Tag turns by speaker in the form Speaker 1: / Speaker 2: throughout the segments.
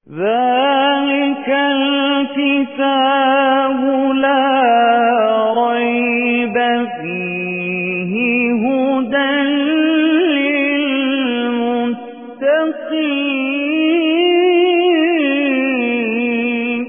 Speaker 1: ذلك الكتاب لا ريب فيه هدى للمتقين.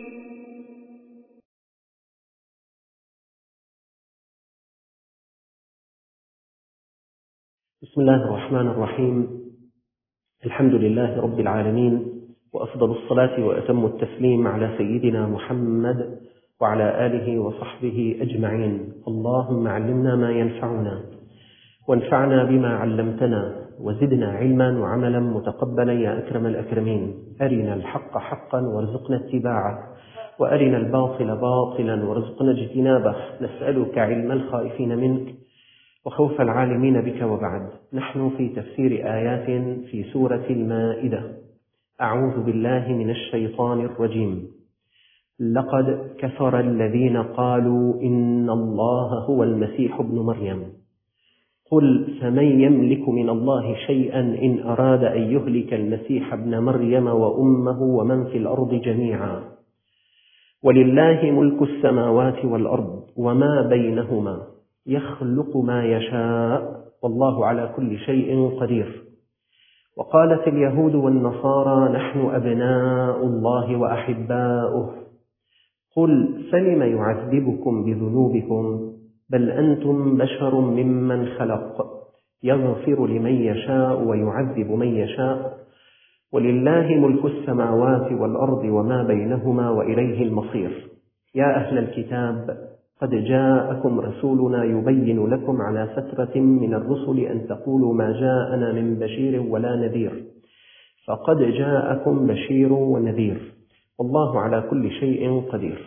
Speaker 2: بسم الله الرحمن الرحيم. الحمد لله رب العالمين، وأفضل الصلاة وأتم التسليم على سيدنا محمد وعلى آله وصحبه أجمعين. اللهم علمنا ما ينفعنا وانفعنا بما علمتنا وزدنا علما وعملا متقبلا يا أكرم الأكرمين. أرنا الحق حقا وارزقنا اتباعه، وأرنا الباطل باطلا وارزقنا اجتنابه. نسألك علم الخائفين منك وخوف العالمين بك. وبعد، نحن في تفسير آيات في سورة المائدة. أعوذ بالله من الشيطان الرجيم. لقد كفر الذين قالوا إن الله هو المسيح ابن مريم، قل فمن يملك من الله شيئا إن أراد أن يهلك المسيح ابن مريم وأمه ومن في الأرض جميعا، ولله ملك السماوات والأرض وما بينهما، يخلق ما يشاء والله على كل شيء قدير. وقالت اليهود والنصارى نحن أبناء الله وأحباؤه، قل فلم يعذبكم بذنوبكم بل أنتم بشر ممن خلق، يغفر لمن يشاء ويعذب من يشاء، ولله ملك السماوات والأرض وما بينهما وإليه المصير. يا أهل الكتاب، قد جاءكم رسولنا يبين لكم على فترة من الرسل أن تقولوا ما جاءنا من بشير ولا نذير، فقد جاءكم بشير ونذير والله على كل شيء قدير.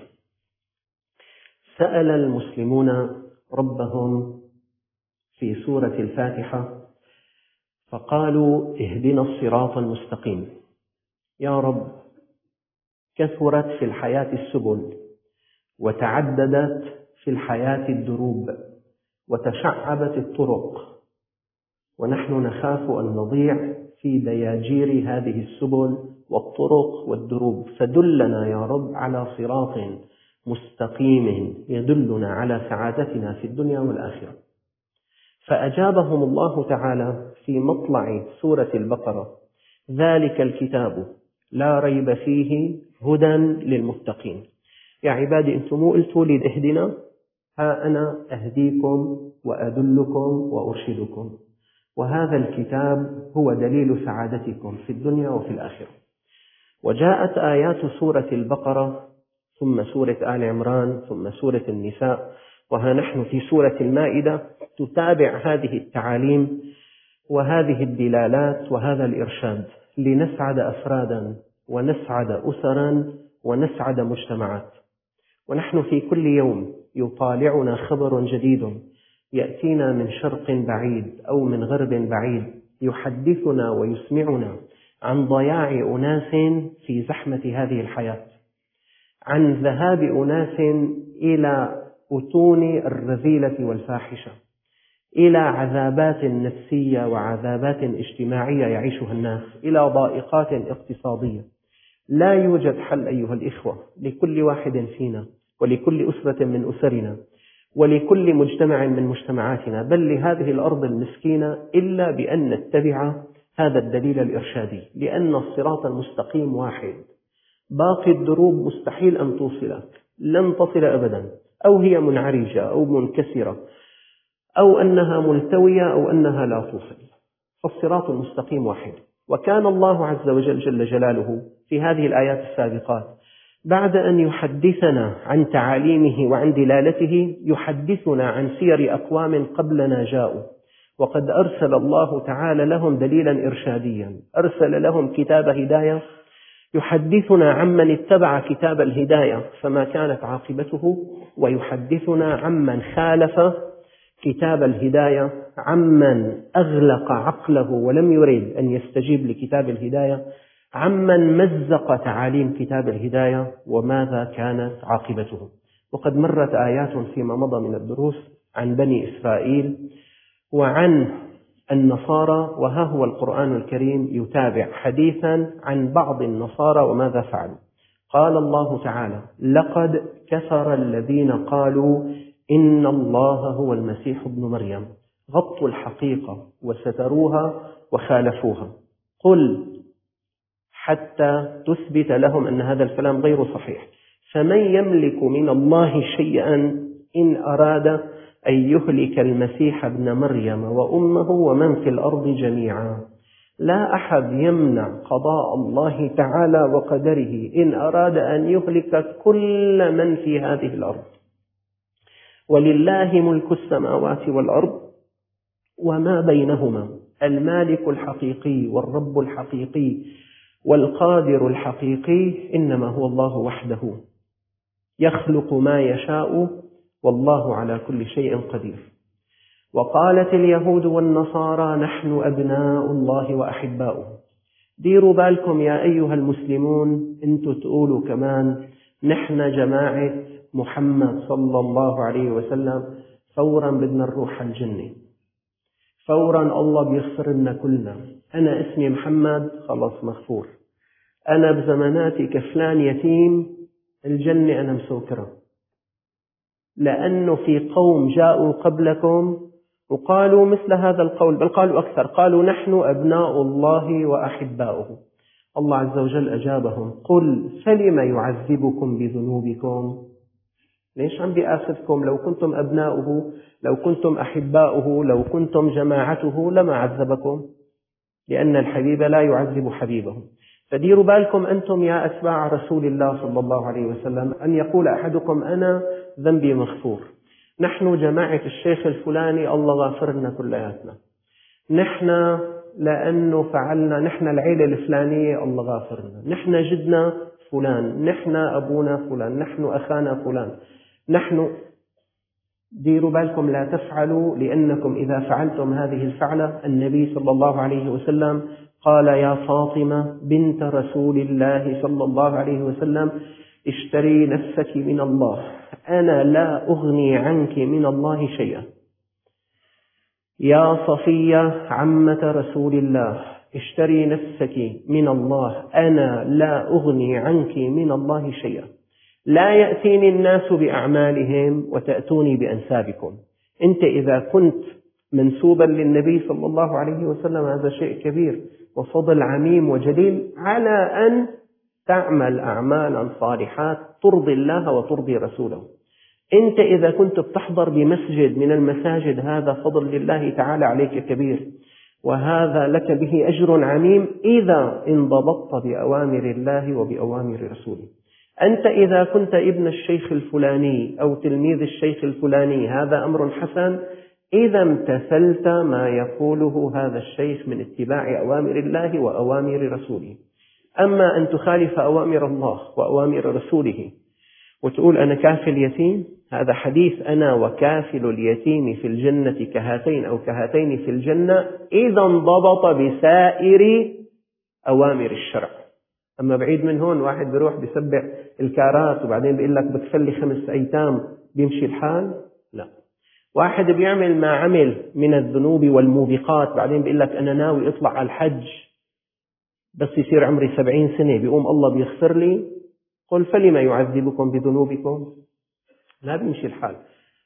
Speaker 2: سأل المسلمون ربهم في سورة الفاتحة فقالوا اهدنا الصراط المستقيم. يا رب، كثرت في الحياة السبل، وتعددت في الحياة الدروب، وتشعبت الطرق، ونحن نخاف أن نضيع في دياجير هذه السبل والطرق والدروب، فدلنا يا رب على صراط مستقيم يدلنا على سعادتنا في الدنيا والآخرة. فأجابهم الله تعالى في مطلع سورة البقرة: ذلك الكتاب لا ريب فيه هدى للمتقين. يا عبادي، أنتم قلتوا لي اهدنا، ها أنا أهديكم وأدلكم وأرشدكم، وهذا الكتاب هو دليل سعادتكم في الدنيا وفي الآخرة. وجاءت آيات سورة البقرة ثم سورة آل عمران ثم سورة النساء، وها نحن في سورة المائدة تتابع هذه التعاليم وهذه الدلالات وهذا الإرشاد لنسعد أفرادا ونسعد أسرا ونسعد مجتمعات. ونحن في كل يوم يطالعنا خبر جديد يأتينا من شرق بعيد أو من غرب بعيد، يحدثنا ويسمعنا عن ضياع أناس في زحمة هذه الحياة، عن ذهاب أناس إلى أتون الرذيلة والفاحشة، إلى عذابات نفسية وعذابات اجتماعية يعيشها الناس، إلى ضائقات اقتصادية. لا يوجد حل أيها الإخوة لكل واحد فينا ولكل أسرة من أسرنا ولكل مجتمع من مجتمعاتنا، بل لهذه الأرض المسكينة، إلا بأن نتبع هذا الدليل الإرشادي، لأن الصراط المستقيم واحد. باقي الدروب مستحيل أن توصلك، لن تصل أبدا، أو هي منعرجة أو منكسرة أو أنها ملتوية أو أنها لا توصل. فالصراط المستقيم واحد. وكان الله عز وجل جل جلاله في هذه الآيات السابقات بعد أن يحدثنا عن تعاليمه وعن دلالته يحدثنا عن سير أقوام قبلنا جاءوا، وقد أرسل الله تعالى لهم دليلا إرشاديا، أرسل لهم كتاب هداية يحدثنا عمن اتبع كتاب الهداية فما كانت عاقبته، ويحدثنا عمن خالف كتاب الهداية، عمن أغلق عقله ولم يريد أن يستجيب لكتاب الهداية، عمن مزق تعاليم كتاب الهداية وماذا كانت عاقبته. وقد مرت آيات فيما مضى من الدروس عن بني إسرائيل وعن النصارى، وها هو القرآن الكريم يتابع حديثا عن بعض النصارى وماذا فعلوا. قال الله تعالى: لقد كفر الذين قالوا إن الله هو المسيح ابن مريم، غطوا الحقيقة وستروها وخالفوها. قل حتى تثبت لهم أن هذا الكلام غير صحيح. فمن يملك من الله شيئا إن أراد أن يهلك المسيح ابن مريم وأمه ومن في الأرض جميعا. لا أحد يمنع قضاء الله تعالى وقدره إن أراد أن يهلك كل من في هذه الأرض. ولله ملك السماوات والأرض وما بينهما. المالك الحقيقي والرب الحقيقي والقادر الحقيقي إنما هو الله وحده، يخلق ما يشاء والله على كل شيء قدير. وقالت اليهود والنصارى نحن أبناء الله وأحباؤه. ديروا بالكم يا أيها المسلمون، أنتوا تقولوا كمان نحن جماعة محمد صلى الله عليه وسلم، فورا بدنا نروح الجنة، فورا الله بيغفر لنا كلنا. أنا اسمي محمد، خلاص مغفور. أنا بزماناتي كفلان يتيم، الجنة أنا مسوكرة. لأنه في قوم جاءوا قبلكم وقالوا مثل هذا القول، بل قالوا أكثر، قالوا نحن أبناء الله وأحباؤه. الله عز وجل أجابهم: قل فلم يعذبكم بذنوبكم؟ ليش عم بيآخذكم؟ لو كنتم أبناؤه، لو كنتم أحباؤه، لو كنتم جماعته لما عذبكم، لأن الحبيب لا يعذب حبيبه. فديروا بالكم أنتم يا أتباع رسول الله صلى الله عليه وسلم أن يقول أحدكم أنا ذنبي مغفور، نحن جماعة الشيخ الفلاني الله غافر لنا كلياتنا، نحن لأنه فعلنا، نحن العيلة الفلانية الله غافر لنا، نحن جدنا فلان، نحن أبونا فلان، نحن أخانا فلان، نحن. ديروا بالكم لا تفعلوا، لأنكم إذا فعلتم هذه الفعلة، النبي صلى الله عليه وسلم قال: يا فاطمة بنت رسول الله صلى الله عليه وسلم اشتري نفسك من الله، أنا لا أغني عنك من الله شيئا. يا صفية عمة رسول الله اشتري نفسك من الله، أنا لا أغني عنك من الله شيئا. لا يأتيني الناس بأعمالهم وتأتوني بأنسابكم. أنت إذا كنت منسوبا للنبي صلى الله عليه وسلم هذا شيء كبير وفضل عميم وجليل على أن تعمل أعمالا صالحات ترضي الله وترضي رسوله. أنت إذا كنت بتحضر بمسجد من المساجد هذا فضل لله تعالى عليك كبير، وهذا لك به أجر عميم إذا انضبطت بأوامر الله وبأوامر رسوله. أنت إذا كنت ابن الشيخ الفلاني أو تلميذ الشيخ الفلاني هذا أمر حسن إذا امتثلت ما يقوله هذا الشيخ من اتباع أوامر الله وأوامر رسوله. أما أن تخالف أوامر الله وأوامر رسوله وتقول أنا كافل يتيم، هذا حديث أنا وكافل اليتيم في الجنة كهاتين أو كهاتين في الجنة إذا انضبط بسائر أوامر الشرع. أما بعيد من هون واحد بيروح بيسبع الكارات وبعدين بيقول لك بتخلي 5 أيتام بيمشي الحال، لا. واحد بيعمل ما عمل من الذنوب والموبقات بعدين بيقول لك أنا ناوي أطلع على الحج بس يصير عمري 70 سنة بيقوم الله بيغفر لي، قل فلما يعذبكم بذنوبكم؟ لا بيمشي الحال.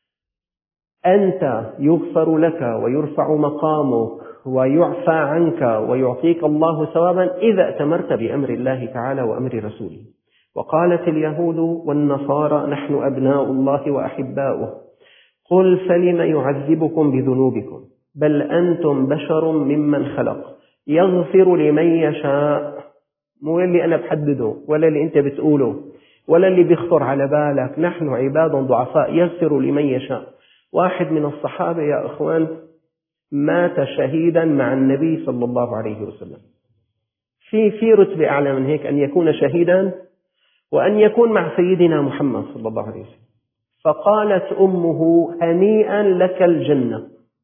Speaker 2: أنت يغفر لك ويرفع مقامك ويعفى عنك ويعطيك الله ثوابا إذا أتمرت بأمر الله تعالى وأمر رسوله. وقالت اليهود والنصارى نحن أبناء الله وأحباؤه. قل فلم يعذبكم بذنوبكم؟ بل أنتم بشر ممن خلق، يغفر لمن يشاء. مو اللي أنا بحدده ولا اللي أنت بتقوله ولا اللي بيخطر على بالك، نحن عباد ضعفاء يغفر لمن يشاء. واحد من الصحابة يا أخوان مات شهيدا مع النبي صلى الله عليه وسلم. في رتبة أعلى من هيك أن يكون شهيدا وأن يكون مع سيدنا محمد صلى الله عليه وسلم. فقالت أمه هنيئا لك الجنة.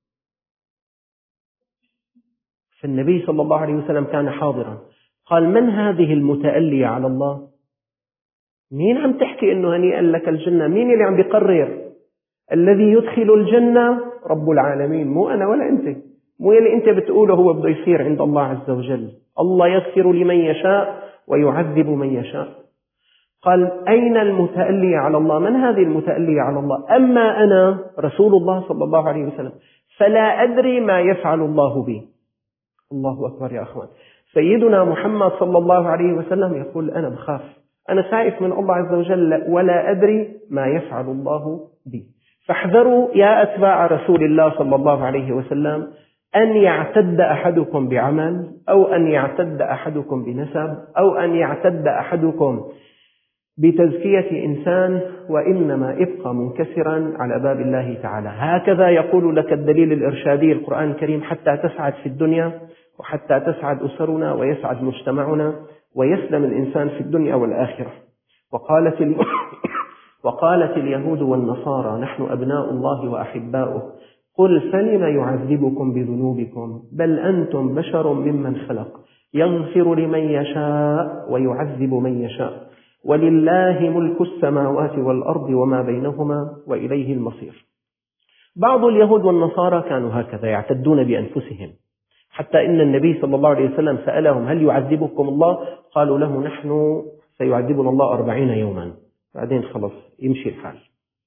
Speaker 2: فالنبي صلى الله عليه وسلم كان حاضرا، قال من هذه المتألية على الله؟ مين عم تحكي إنه هنيئا لك الجنة؟ مين اللي عم بيقرر؟ الذي يدخل الجنة رب العالمين، مو أنا ولا أنت. مو يلي أنت بتقوله هو بده يصير عند الله عز وجل. الله يغفر لمن يشاء ويعذب من يشاء. قال أين المتألي على الله؟ من هذه المتألية على الله؟ أما أنا رسول الله صلى الله عليه وسلم فلا أدري ما يفعل الله بي. الله أكبر يا أخوان. سيدنا محمد صلى الله عليه وسلم يقول أنا بخاف، أنا خائف من الله عز وجل ولا أدري ما يفعل الله بي. فاحذروا يا أتباع رسول الله صلى الله عليه وسلم أن يعتد أحدكم بعمل، أو أن يعتد أحدكم بنسب، أو أن يعتد أحدكم بتزكية إنسان، وإنما ابقى منكسرا على باب الله تعالى. هكذا يقول لك الدليل الإرشادي القرآن الكريم حتى تسعد في الدنيا، وحتى تسعد أسرنا ويسعد مجتمعنا ويسلم الإنسان في الدنيا والآخرة. وقالت اليهود والنصارى نحن أبناء الله وأحباؤه قل فلم يعذبكم بذنوبكم بل أنتم بشر ممن خلق يغفر لمن يشاء ويعذب من يشاء ولله ملك السماوات والأرض وما بينهما وإليه المصير. بعض اليهود والنصارى كانوا هكذا يعتدون بأنفسهم، حتى إن النبي صلى الله عليه وسلم سألهم هل يعذبكم الله؟ قالوا له نحن سيعذبنا الله 40 يوما، بعدين خلص يمشي الحال.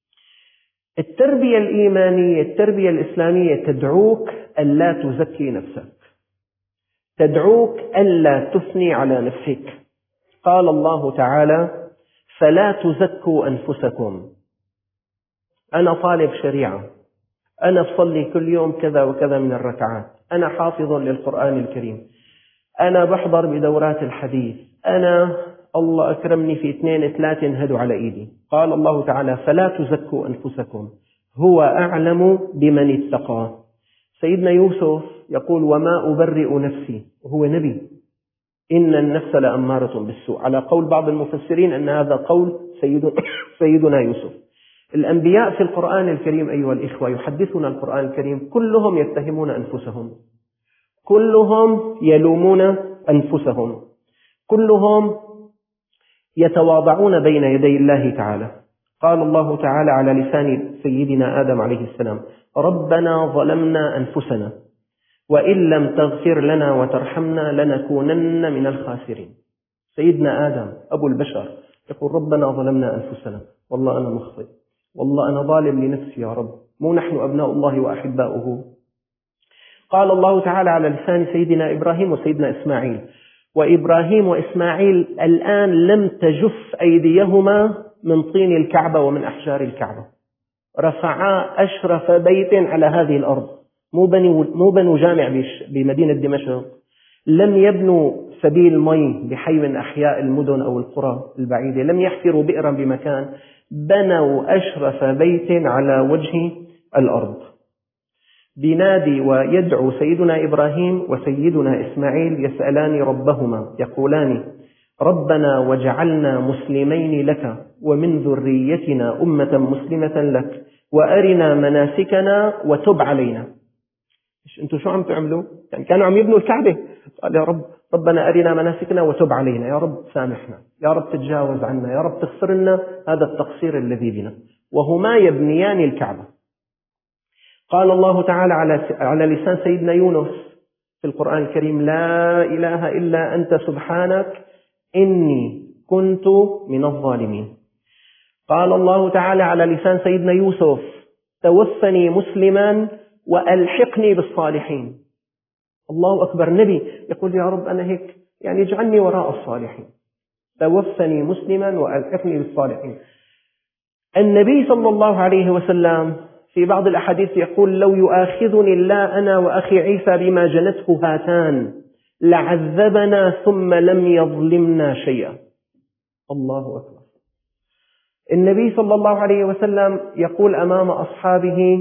Speaker 2: التربية الإيمانية، التربية الإسلامية تدعوك ألا تزكي نفسك، تدعوك ألا تثني على نفسك. قال الله تعالى فلا تزكوا أنفسكم. أنا طالب شريعة، أنا بصلي كل يوم كذا وكذا من الركعات، أنا حافظ للقرآن الكريم، أنا بحضر بدورات الحديث، أنا الله أكرمني في 2 3 هدوا على إيدي. قال الله تعالى فلا تزكوا أنفسكم هو أعلم بمن اتقى. سيدنا يوسف يقول وما أبرئ نفسي، وهو نبي، إن النفس لأمارة بالسوء، على قول بعض المفسرين أن هذا قول سيدنا يوسف. الأنبياء في القرآن الكريم أيها الإخوة يحدثنا القرآن الكريم كلهم يتهمون أنفسهم، كلهم يلومون أنفسهم، كلهم يتواضعون بين يدي الله تعالى. قال الله تعالى على لسان سيدنا آدم عليه السلام ربنا ظلمنا أنفسنا وإن لم تغفر لنا وترحمنا لنكونن من الخاسرين. سيدنا آدم أبو البشر يقول ربنا ظلمنا أنفسنا، والله أنا مخطئ، والله أنا ظالم لنفسي يا رب، مو نحن أبناء الله وأحباؤه. قال الله تعالى على لسان سيدنا إبراهيم وسيدنا إسماعيل وإبراهيم وإسماعيل الآن لم تجف أيديهما من طين الكعبة ومن أحجار الكعبة، رفعا أشرف بيت على هذه الأرض، مو بنوا جامع بمدينة دمشق، لم يبنوا سبيل مي بحي من أحياء المدن أو القرى البعيدة، لم يحفروا بئرا بمكان، بنوا أشرف بيت على وجه الأرض. بينادي ويدعو سيدنا إبراهيم وسيدنا إسماعيل يسألان ربهما يقولان ربنا واجعلنا مسلمين لك ومن ذريتنا أمة مسلمة لك وأرنا مناسكنا وتب علينا. أنتم شو عم تعملوا؟ يعني كانوا عم يبنوا الكعبة، قال يا رب ربنا أرنا مناسكنا وتب علينا، يا رب سامحنا، يا رب تتجاوز عنا، يا رب تغفر لنا هذا التقصير الذي بنا، وهما يبنيان الكعبة. قال الله تعالى على لسان سيدنا يونس في القرآن الكريم لا إله إلا أنت سبحانك إني كنت من الظالمين. قال الله تعالى على لسان سيدنا يوسف توفني مسلما وألحقني بالصالحين. الله أكبر، نبي يقول يا رب أنا هيك يعني اجعلني وراء الصالحين، توفني مسلما وألحقني بالصالحين. النبي صلى الله عليه وسلم في بعض الأحاديث يقول لو يؤاخذني الله أنا وأخي عيسى بما جنته هاتان لعذبنا ثم لم يظلمنا شيئا. الله أكبر. النبي صلى الله عليه وسلم يقول أمام أصحابه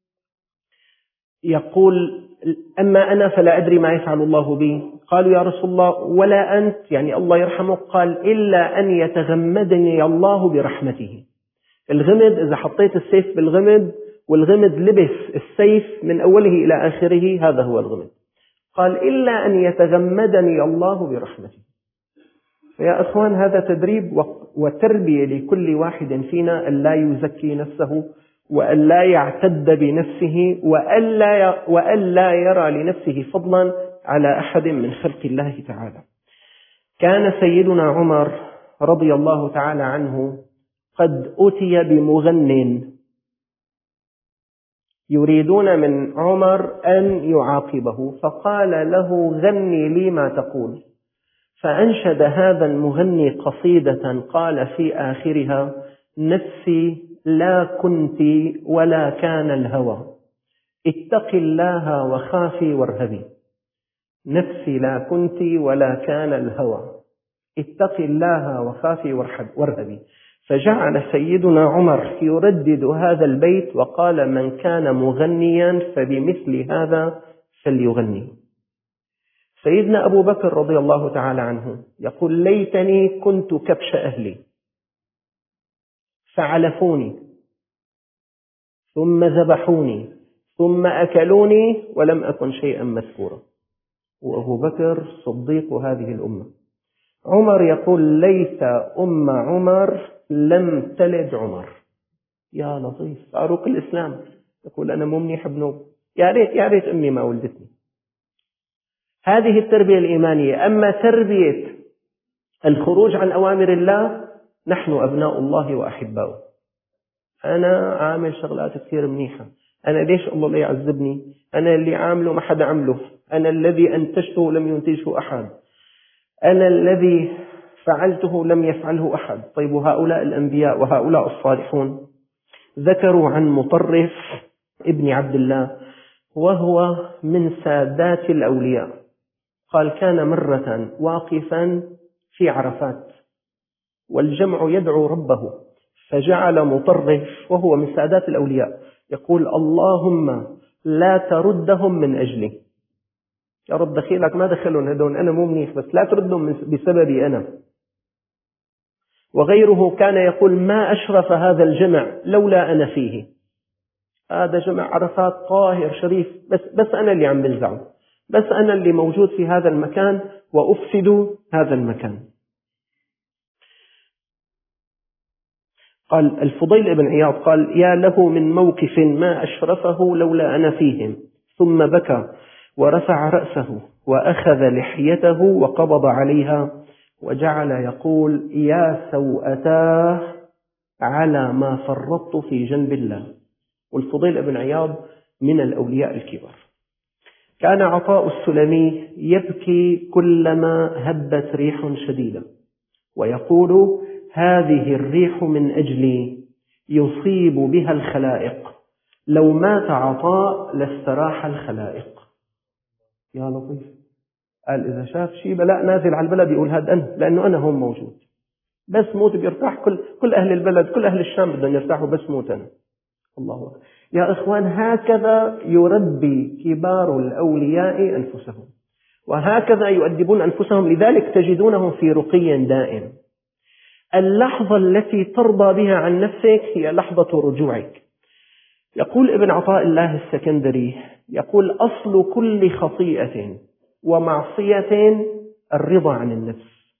Speaker 2: يقول أما أنا فلا أدري ما يفعل الله بي. قالوا يا رسول الله ولا أنت، يعني الله يرحمه، قال إلا أن يتغمدني الله برحمته. الغمد إذا حطيت السيف بالغمد والغمد لبس السيف من أوله إلى آخره هذا هو الغمد. قال إلا أن يتغمدني الله برحمته. فيا أخوان هذا تدريب وتربية لكل واحد فينا أن لا يزكي نفسه وألا يعتد بنفسه وألا يرى لنفسه فضلا على أحد من خلق الله تعالى. كان سيدنا عمر رضي الله تعالى عنه قد أتي بمغن يريدون من عمر أن يعاقبه، فقال له: غني لي ما تقول. فأنشد هذا المغني قصيدة قال في آخرها: نفسي لا كنت ولا كان الهوى، اتق الله وخافي وارهبي. نفسي لا كنت ولا كان الهوى، اتق الله وخافي وارهبي. فجعل سيدنا عمر يردد هذا البيت وقال: من كان مغنيا فبمثل هذا فليغني. سيدنا أبو بكر رضي الله تعالى عنه يقول: ليتني كنت كبش أهلي فعلفوني ثم ذبحوني ثم أكلوني ولم أكن شيئا مذكورا. وأبو بكر صديق هذه الأمة. عمر يقول: ليت أم عمر لم تلد عمر. يا لطيف، فاروق الإسلام يقول: أنا مو منيح بنوب، يا ريت أمي ما ولدتني. هذه التربية الإيمانية. أما تربية الخروج عن أوامر الله، نحن أبناء الله وأحباؤه. أنا عامل شغلات كثير منيحة، أنا ليش الله لا يعذبني؟ أنا اللي عامله ما حدا عمله، أنا الذي أنتجته لم ينتجه أحد، أنا الذي فعلته لم يفعله أحد. طيب، وهؤلاء الأنبياء وهؤلاء الصالحون ذكروا عن مطرف ابن عبد الله، وهو من سادات الأولياء. قال: كان مرة واقفا في عرفات والجمع يدعو ربه، فجعل مطرف وهو من سادات الأولياء يقول: اللهم لا تردهم من أجلي. يا رب دخيلك ما دخلهم هدون، أنا مو منيح، بس لا تردهم بسببي أنا. وغيره كان يقول: ما أشرف هذا الجمع لولا أنا فيه. هذا جمع عرفات طاهر شريف، بس أنا اللي عم بنزعه، بس أنا اللي موجود في هذا المكان وأفسد هذا المكان. قال الفضيل بن عياض قال: يا له من موقف ما أشرفه لولا أنا فيهم. ثم بكى ورفع رأسه وأخذ لحيته وقبض عليها وجعل يقول: يا سوءتاه على ما فرطت في جنب الله. والفضيل بن عياض من الأولياء الكبار. كان عطاء السلمي يبكي كلما هبت ريح شديدة ويقول: هذه الريح من أجلي يصيب بها الخلائق، لو مات عطاء لاستراح الخلائق. يا لطيف. قال: إذا شاف شيء بلاء نازل على البلد يقول: هذا أنا، لأنه أنا هون موجود. بس موت بيرتاح كل أهل البلد، كل أهل الشام بدهم يرتاحوا، بس موت أنا. الله أكبر. يا إخوان، هكذا يربي كبار الأولياء أنفسهم، وهكذا يؤدبون أنفسهم. لذلك تجدونهم في رقي دائم. اللحظة التي ترضى بها عن نفسك هي لحظة رجوعك. يقول ابن عطاء الله السكندري، يقول: أصل كل خطيئة ومعصية الرضا عن النفس.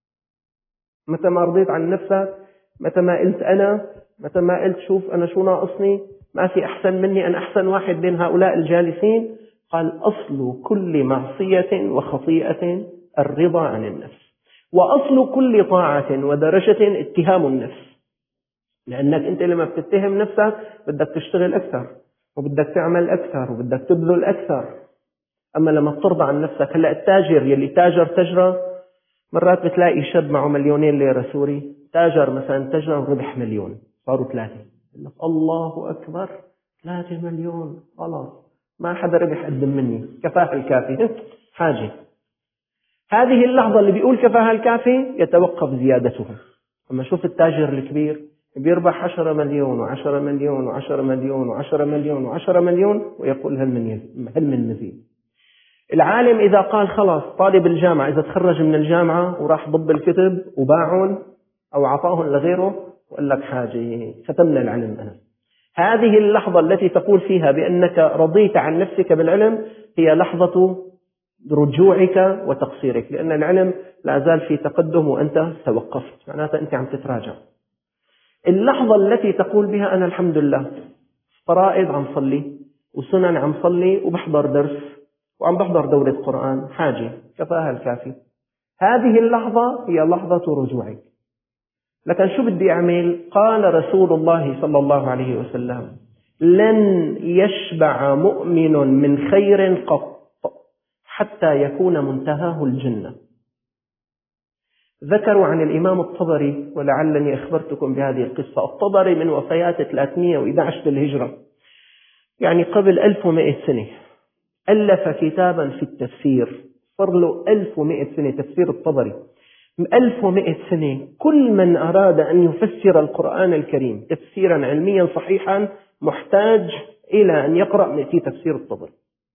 Speaker 2: متى ما رضيت عن نفسك، متى ما قلت أنا، متى ما قلت شوف أنا شو ناقصني، ما في أحسن مني، أنا أحسن واحد بين هؤلاء الجالسين. قال: أصل كل معصية وخطيئة الرضا عن النفس، وأصل كل طاعة ودرجة اتهام النفس. لأنك أنت لما بتتهم نفسك بدك تشتغل أكثر، وبدك تعمل أكثر، وبدك تبذل أكثر. أما لما ترضى عن نفسك، هلأ التاجر يلي تاجر تجرة، مرات بتلاقي شاب معه 2,000,000 ليرة سوري، تاجر مثلا تجرة وربح 1,000,000، صاروا 3. يقول لك: الله أكبر، 3,000,000 خلاص، ما حدا ربح قدم مني، كفاها الكافي، حاجة. هذه اللحظة اللي بيقول كفاها الكافي يتوقف زيادته. أما شوف التاجر الكبير بيربح 10 مليون و10 مليون و10 مليون و10 مليون و10 مليون ويقول: هل من مزيد. العالم إذا قال خلاص، طالب الجامعة إذا تخرج من الجامعة وراح ضب الكتب وباعهم أو عطاهم لغيره وقال لك: حاجة، ختمنا العلم أنا. هذه اللحظة التي تقول فيها بأنك رضيت عن نفسك بالعلم هي لحظة رجوعك وتقصيرك، لأن العلم لا زال في تقدم وأنت توقفت، معناتها أنت عم تتراجع. اللحظة التي تقول بها: أنا الحمد لله فرائض عم صلي، وسنن عم صلي، وبحضر درس، وعم بحضر دورة قرآن، حاجة كفاها الكافي. هذه اللحظة هي لحظة رجوعك. لكن شو بدي أعمل؟ قال رسول الله صلى الله عليه وسلم: لن يشبع مؤمن من خير قط حتى يكون منتهاه الجنة. ذكروا عن الإمام الطبري، ولعلني أخبرتكم بهذه القصة. الطبري من وفيات 311 للهجرة، يعني قبل 1100 سنة، ألف كتابا في التفسير. صار له 1100 سنة تفسير الطبري، 1100 سنة. كل من أراد أن يفسر القرآن الكريم تفسيرا علميا صحيحا محتاج إلى أن يقرأ في تفسير الطبري.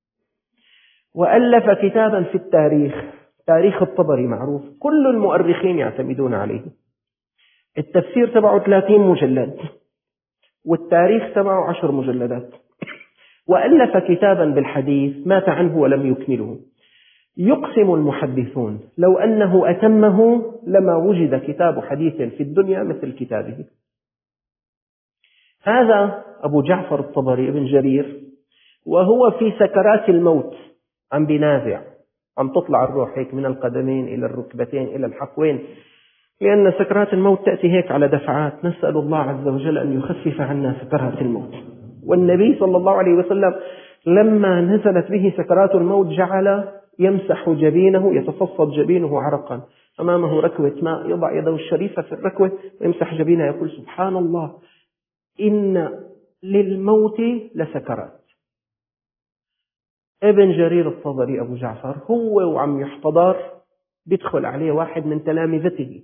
Speaker 2: وألف كتابا في التاريخ، تاريخ الطبري معروف، كل المؤرخين يعتمدون عليه. التفسير تبعه 30 مجلد، والتاريخ تبعه 10 مجلدات. وألف كتابا بالحديث مات عنه ولم يكمله. يقسم المحدثون لو أنه أتمه لما وجد كتاب حديث في الدنيا مثل كتابه. هذا أبو جعفر الطبري ابن جرير، وهو في سكرات الموت عم بينازع، عم تطلع الروح هيك من القدمين إلى الركبتين إلى الحقوين، لأن سكرات الموت تأتي هيك على دفعات. نسأل الله عز وجل أن يخفف عنا سكرات الموت. والنبي صلى الله عليه وسلم لما نزلت به سكرات الموت جعل يمسح جبينه، يتصفد جبينه عرقا، أمامه ركوة ماء، يضع يده الشريفة في الركوة ويمسح جبينه، يقول: سبحان الله، إن للموت لسكرات. ابن جرير الطبري أبو جعفر هو وعم يحتضر بيدخل عليه واحد من تلامذته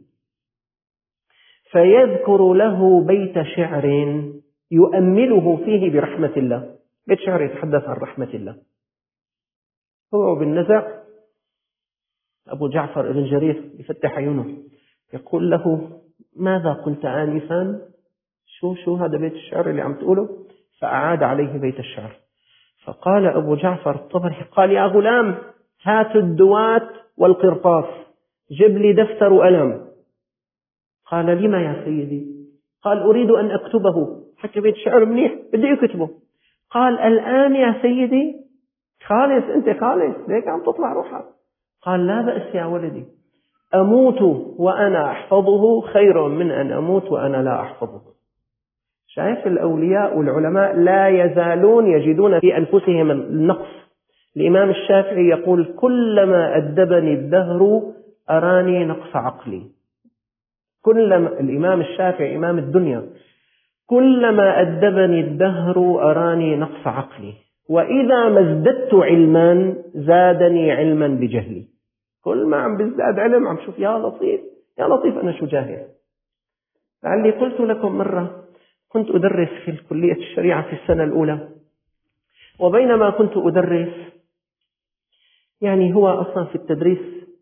Speaker 2: فيذكر له بيت شعر يؤمله فيه برحمة الله. بيت شعر يتحدث عن رحمة الله. هو بالنزع أبو جعفر ابن جرير يفتح عيونه يقول له: ماذا قلت آنفا؟ شو هذا بيت الشعر اللي عم تقوله؟ فأعاد عليه بيت الشعر. فقال أبو جعفر الطبري: قال: يا غلام، هات الدوات والقرطاس، جب لي دفتر وقلم. قال: لما يا سيدي؟ قال: أريد أن أكتبه. حكى بيت الشعر منيح، بدي أكتبه. قال: الآن يا سيدي؟ خالص، أنت خالص ليك عم تطلع روحك. قال: لا بأس يا ولدي، أموت وأنا أحفظه خير من أن أموت وأنا لا أحفظه. شايف الأولياء والعلماء لا يزالون يجدون في أنفسهم النقص. الإمام الشافعي يقول: كلما أدبني الدهر أراني نقص عقلي. كلما الإمام الشافعي إمام الدنيا: كلما أدبني الدهر أراني نقص عقلي، وإذا ما ازددت علما زادني علما بجهلي. كل ما عم بزداد علم عم شوف: يا لطيف يا لطيف، أنا شو جاهل. لعلي قلت لكم مرة كنت أدرس في كلية الشريعة في السنة الأولى، وبينما كنت أدرس، يعني هو أصلا في التدريس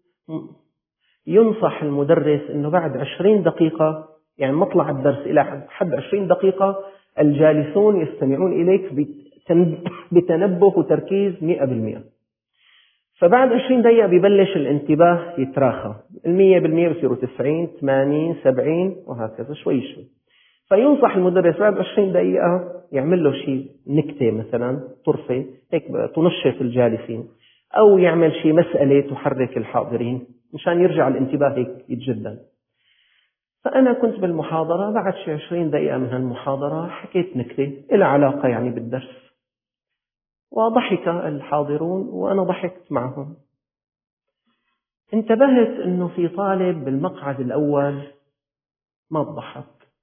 Speaker 2: ينصح المدرس أنه بعد 20 دقيقة، يعني مطلع الدرس إلى حد 20 دقيقة، الجالسون يستمعون إليك بتنبه وتركيز 100%. فبعد 20 دقيقة بيبلش الانتباه يتراخى، 100% بصيروا 90 80 70 وهكذا شوي شوي. فينصح المدرس بعد 20 دقيقة يعمل له شيء، نكتة مثلا، طرفة هيك تنشط الجالسين، أو يعمل شيء مسألة تحرك الحاضرين مشان يرجع الانتباه هيك يتجدد. فأنا كنت بالمحاضرة، بعد شي 20 دقيقة من هالمحاضرة حكيت نكتة إلى علاقة يعني بالدرس، وضحك الحاضرون وأنا ضحكت معهم. انتبهت أنه في طالب بالمقعد الأول ما ضحك.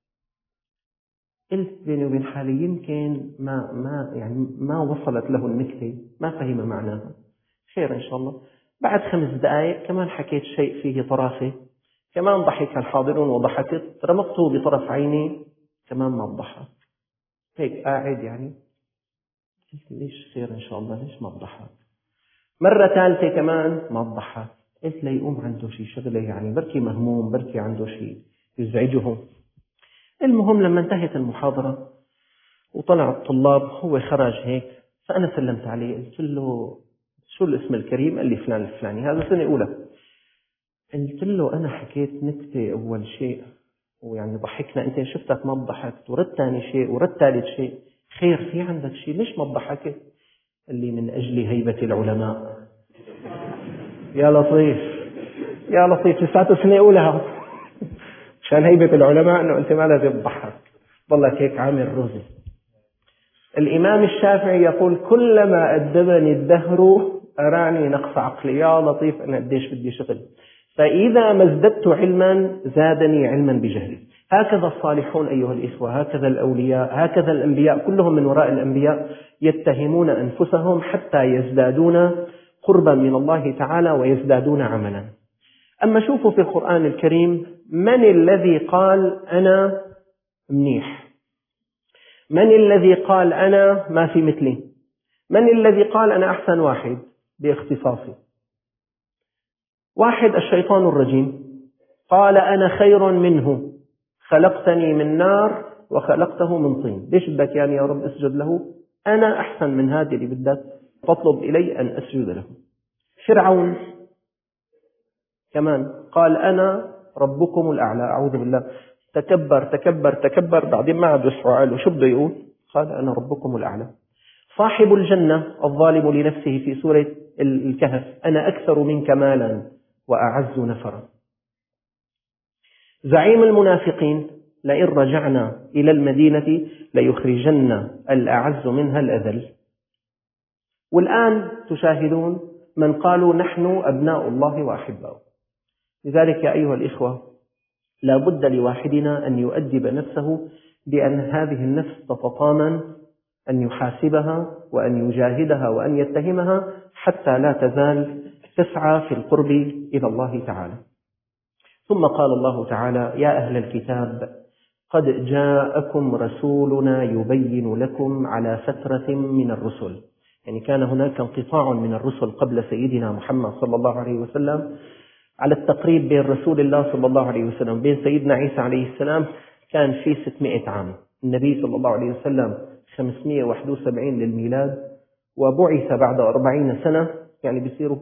Speaker 2: قلت بيني وبين حالي يمكن ما وصلت له النكتة، ما فهم معناها. خير إن شاء الله. بعد 5 دقائق كمان حكيت شيء فيه طرافة، كمان ضحك الحاضرون وضحكت، رمقته بطرف عيني كمان ما ضحك. هيك قاعد يعني، قلت ليش خير إن شاء الله، ليش ما ضحك؟ مرة ثالثة كمان ما ضحك. قلت ليقوم عنده شيء شغلة، يعني بركي مهموم، بركي عنده شيء يزعجه. المهم لما انتهت المحاضرة وطلع الطلاب، هو خرج هيك، فأنا سلمت عليه قلت له: شو الاسم الكريم؟ قال لي: فلان الفلاني، هذا سنة أولى. قلت له: أنا حكيت نكتة أول شيء ويعني ضحكنا، أنت شفتك ما ضحكت، ورد ثاني شيء، ورد ثالث شيء، خير في عندك شيء، ليش ما تضحكت؟ اللي من أجل هيبة العلماء. يا لطيف يا لطيف، لساته سنة أولى عشان هيبة العلماء أنه أنت ما لازم تضحك، ضلك هيك عامل رزي. الإمام الشافعي يقول كلما أدبني الدهر أراني نقص عقلي. يا لطيف أنا قديش بدي شغل، فإذا ما ازددت علما زادني علما بجهلي. هكذا الصالحون أيها الإخوة، هكذا الأولياء، هكذا الأنبياء، كلهم من وراء الأنبياء يتهمون أنفسهم حتى يزدادون قربا من الله تعالى ويزدادون عملا. أما شوفوا في القرآن الكريم، من الذي قال أنا منيح؟ من الذي قال أنا ما في مثلي؟ من الذي قال أنا أحسن واحد باختصاصي؟ واحد، الشيطان الرجيم، قال أنا خير منه، خلقتني من نار وخلقته من طين. ليش بدك يعني يا رب أسجد له؟ أنا أحسن من هذا اللي بدك تطلب إلي أن أسجد له. فرعون كمان قال أنا ربكم الأعلى، أعوذ بالله، تكبر تكبر تكبر، بعدين ما عاد يسعى له، شو بده يقول؟ قال أنا ربكم الأعلى. صاحب الجنة الظالم لنفسه في سورة الكهف، أنا أكثر منك مالا وأعز نفرا. زعيم المنافقين، لئن رجعنا إلى المدينة ليخرجن الأعز منها الأذل. والآن تشاهدون من قالوا نحن أبناء الله وأحباؤه. لذلك يا أيها الإخوة، لا بد لواحدنا أن يؤدب نفسه بأن هذه النفس تتطامن، أن يحاسبها وأن يجاهدها وأن يتهمها حتى لا تزال تسعى في القرب إلى الله تعالى. ثم قال الله تعالى: يا أهل الكتاب قد جاءكم رسولنا يبين لكم على فترة من الرسل. يعني كان هناك انقطاع من الرسل قبل سيدنا محمد صلى الله عليه وسلم. على التقريب بين رسول الله صلى الله عليه وسلم بين سيدنا عيسى عليه السلام كان في 600 عام. النبي صلى الله عليه وسلم 571 للميلاد، وبعث بعد 40 سنة، يعني بيصيروا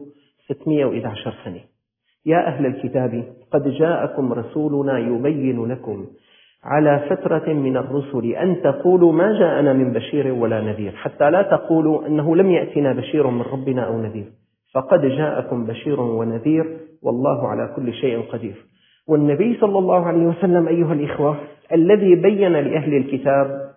Speaker 2: 611 سنة. يا أهل الكتاب قد جاءكم رسولنا يبين لكم على فترة من الرسل أن تقولوا ما جاءنا من بشير ولا نذير، حتى لا تقولوا أنه لم يأتنا بشير من ربنا أو نذير، فقد جاءكم بشير ونذير والله على كل شيء قدير. والنبي صلى الله عليه وسلم أيها الإخوة الذي بين لأهل الكتاب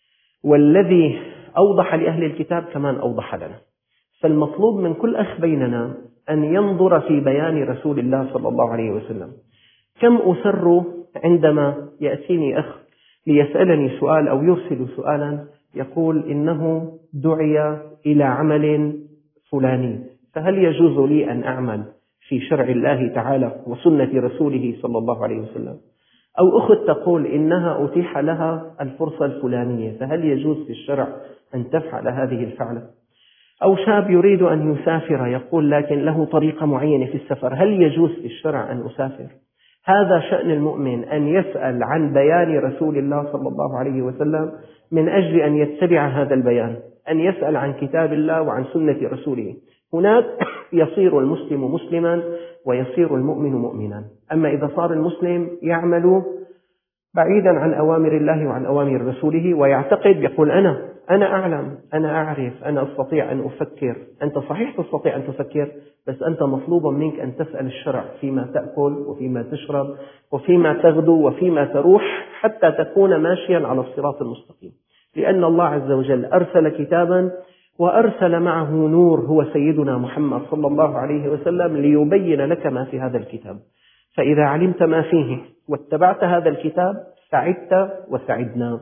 Speaker 2: والذي أوضح لأهل الكتاب كمان أوضح لنا. فالمطلوب من كل أخ بيننا أن ينظر في بيان رسول الله صلى الله عليه وسلم. كم أسر عندما يأتيني أخ ليسألني سؤال أو يرسل سؤالا يقول إنه دعي إلى عمل فلاني، فهل يجوز لي أن أعمل في شرع الله تعالى وسنة رسوله صلى الله عليه وسلم؟ أو أخت تقول إنها أتيح لها الفرصة الفلانية، فهل يجوز في الشرع أن تفعل هذه الفعلة؟ أو شاب يريد أن يسافر يقول لكن له طريقة معينة في السفر، هل يجوز في الشرع أن أسافر؟ هذا شأن المؤمن، أن يسأل عن بيان رسول الله صلى الله عليه وسلم من أجل أن يتبع هذا البيان، أن يسأل عن كتاب الله وعن سنة رسوله. هناك يصير المسلم مسلما ويصير المؤمن مؤمنا. أما إذا صار المسلم يعمل بعيدا عن أوامر الله وعن أوامر رسوله ويعتقد يقول أنا أعلم، أنا أعرف، أنا أستطيع أن أفكر. أنت صحيح تستطيع أن تفكر، بس أنت مطلوب منك أن تسأل الشرع فيما تأكل وفيما تشرب وفيما تغدو وفيما تروح حتى تكون ماشيا على الصراط المستقيم. لأن الله عز وجل أرسل كتابا وأرسل معه نور هو سيدنا محمد صلى الله عليه وسلم ليبين لك ما في هذا الكتاب. فإذا علمت ما فيه واتبعت هذا الكتاب سعدت وسعدنا.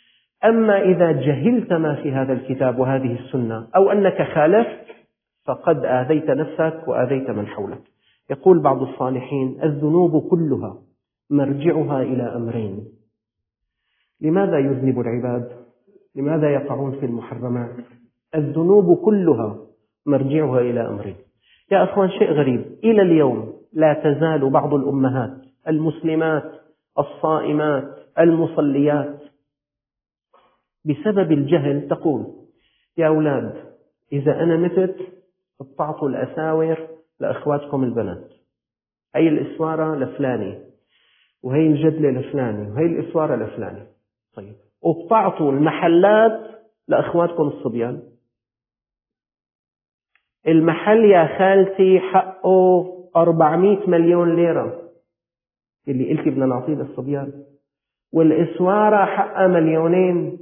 Speaker 2: أما إذا جهلت ما في هذا الكتاب وهذه السنة أو أنك خالفت فقد آذيت نفسك وآذيت من حولك. يقول بعض الصالحين: الذنوب كلها مرجعها إلى أمرين. لماذا يذنب العباد؟ لماذا يقعون في المحرمات؟ الذنوب كلها مرجعها إلى أمرين. يا أخوان، شيء غريب، إلى اليوم لا تزال بعض الأمهات المسلمات الصائمات المصليات بسبب الجهل تقول: يا أولاد إذا أنا متت اقطعتوا الأساور لأخواتكم البنات، هي الإسوارة لفلاني وهي الجدلة لفلاني وهي الإسوارة لفلاني. طيب، وقطعتوا المحلات لأخواتكم الصبيان. المحل يا خالتي حقه 400 مليون ليرة اللي قلتي بدنا نعطيه للصبيان، والإسوارة حقها 2,000,000،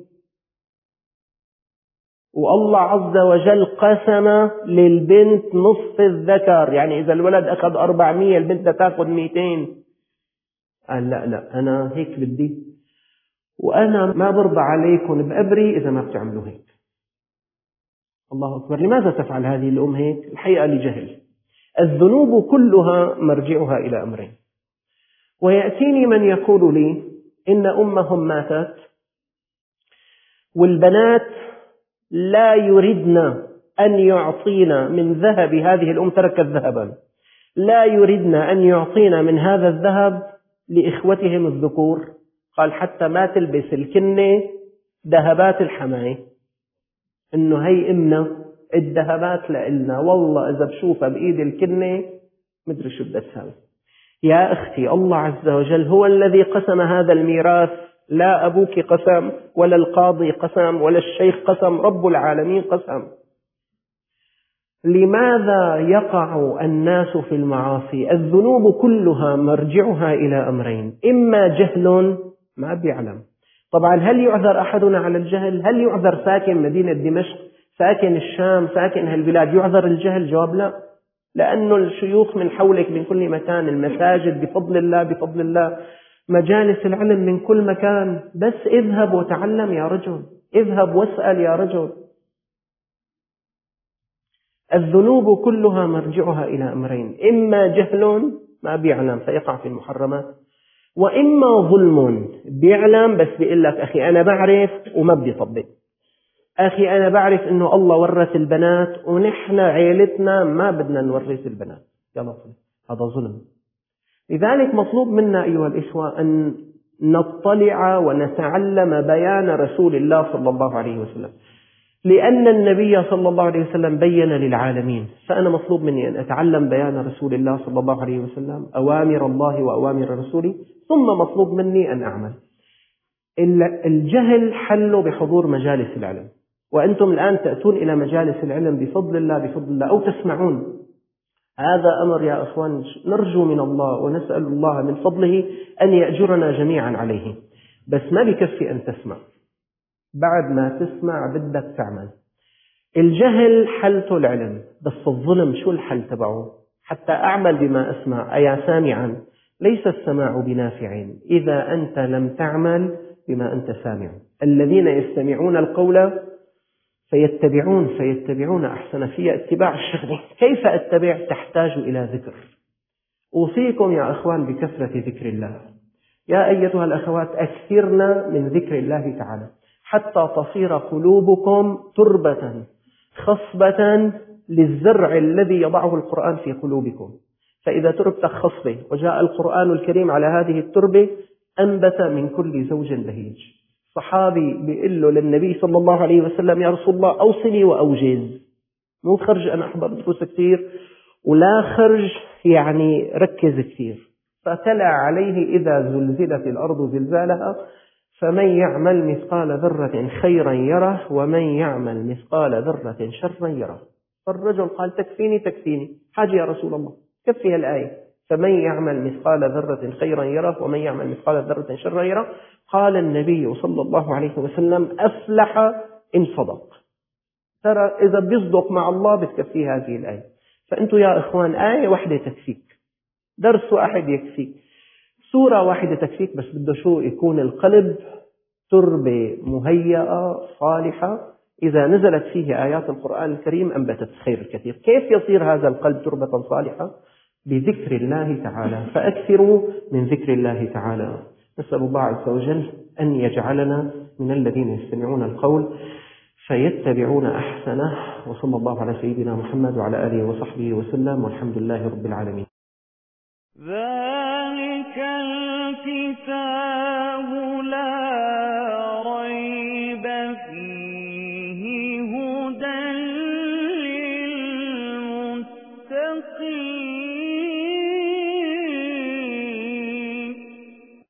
Speaker 2: والله عز وجل قسم للبنت نصف الذكر، يعني إذا الولد أخذ 400 البنت تأخذ 200. قال لا أنا هيك بدي، وأنا ما برضى عليكم بأبري إذا ما بتعملوا هيك. الله أكبر. لماذا تفعل هذه الأم هيك؟ الحقيقة لجهل. الذنوب كلها مرجعها إلى أمرين. ويأتيني من يقول لي إن أمهم ماتت والبنات لا يردن أن يعطينا من ذهب هذه الأم، تركت ذهبا، لا يردن أن يعطينا من هذا الذهب لإخوتهم الذكور. قال حتى ما تلبس الكنة ذهبات الحماية، إنه هي إمنا الذهبات لإلنا، والله إذا بشوفها بإيد الكنة مدري شو بدها تساوي. يا أختي، الله عز وجل هو الذي قسم هذا الميراث، لا أبوك قسم ولا القاضي قسم ولا الشيخ قسم، رب العالمين قسم. لماذا يقع الناس في المعاصي؟ الذنوب كلها مرجعها إلى أمرين: إما جهل ما بيعلم. طبعا هل يعذر أحدنا على الجهل؟ هل يعذر ساكن مدينة دمشق، ساكن الشام، ساكن هالبلاد يعذر الجهل؟ جواب لا، لأنه الشيوخ من حولك من كل مكان، المساجد بفضل الله، مجالس العلم من كل مكان، بس اذهب وتعلم يا رجل، اذهب واسأل يا رجل. الذنوب كلها مرجعها إلى أمرين: إما جهل ما بيعلم فيقع في المحرمات، وإما ظلم بيعلم بس بيقول لك أخي أنا بعرف وما بدي طبق، أخي أنا بعرف إنه الله ورث البنات ونحن عيلتنا ما بدنا نورث البنات، يلا هذا ظلم. لذلك مطلوب منا أيها الإخوة أن نطلع ونتعلم بيان رسول الله صلى الله عليه وسلم، لأن النبي صلى الله عليه وسلم بين للعالمين، فأنا مطلوب مني أن أتعلم بيان رسول الله صلى الله عليه وسلم، أوامر الله وأوامر رسوله، ثم مطلوب مني أن أعمل. الجهل حل بحضور مجالس العلم، وأنتم الآن تأتون إلى مجالس العلم بفضل الله أو تسمعون. هذا أمر يا أخوان نرجو من الله ونسأل الله من فضله أن يأجرنا جميعا عليه. بس ما بكفي أن تسمع، بعد ما تسمع بدك تعمل. الجهل حلته العلم، بس الظلم شو الحل تبعه؟ حتى أعمل بما أسمع. أيا سامعا ليس السماع بنافع إذا أنت لم تعمل بما أنت سامع. الذين يستمعون القول فيتبعون أحسن. في اتباع الشغل. كيف أتبع؟ تحتاج إلى ذكر. أوصيكم يا أخوان بكثرة ذكر الله. يا أيتها الأخوات أكثرنا من ذكر الله تعالى حتى تصير قلوبكم تربة خصبة للزرع الذي يضعه القرآن في قلوبكم. فإذا تربتك خصبة وجاء القرآن الكريم على هذه التربة أنبت من كل زوج بهيج. صحابي بيقول له للنبي صلى الله عليه وسلم: يا رسول الله أوصني وأوجز، مو خرج أنا أحضر دروس كثير ولا خرج يعني ركز كثير. فتلا عليه: إذا زلزلت الأرض زلزالها فمن يعمل مثقال ذرة خيرا يره ومن يعمل مثقال ذرة شرا يره. فالرجل قال: تكفيني حاجة يا رسول الله، كفي الآية فمن يعمل مثقال ذرة خيرا يره ومن يعمل مثقال ذرة شرا يره. قال النبي صلى الله عليه وسلم: أفلح إن صدق. ترى إذا بيصدق مع الله بتكفي هذه الآية. فأنتوا يا إخوان آية واحدة تكفيك، درس واحد يكفيك، سورة واحدة تكفيك، بس بده شو؟ يكون القلب تربة مهيئة صالحة، إذا نزلت فيه آيات القرآن الكريم أنبتت خير كثير. كيف يصير هذا القلب تربة صالحة؟ بذكر الله تعالى. فأكثروا من ذكر الله تعالى. نسأل الله عز وجل أن يجعلنا من الذين يستمعون القول فيتبعون أحسنه. وصلى الله على سيدنا محمد وعلى آله وصحبه وسلم، والحمد لله رب العالمين.
Speaker 1: ذلك الكتاب